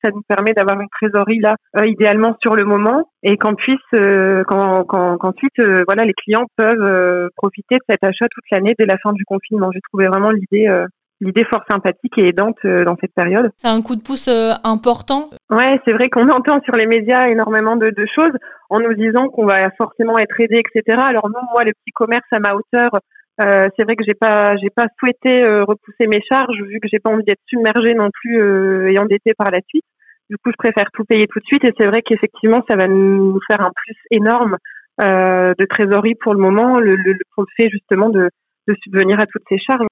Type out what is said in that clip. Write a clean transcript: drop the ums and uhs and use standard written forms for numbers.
ça nous permet d'avoir une trésorerie là, idéalement sur le moment, et qu'on puisse, qu'ensuite, voilà, les clients peuvent profiter de cet achat toute l'année dès la fin du confinement. J'ai trouvé vraiment l'idée fort sympathique et aidante dans cette période. C'est un coup de pouce important. Ouais, c'est vrai qu'on entend sur les médias énormément de choses en nous disant qu'on va forcément être aidé, etc. Alors non, moi, le petit commerce à ma hauteur, c'est vrai que j'ai pas souhaité repousser mes charges vu que j'ai pas envie d'être submergée non plus et endettée par la suite. Du coup, je préfère tout payer tout de suite et c'est vrai qu'effectivement, ça va nous faire un plus énorme de trésorerie pour le moment, pour le fait justement de subvenir à toutes ces charges.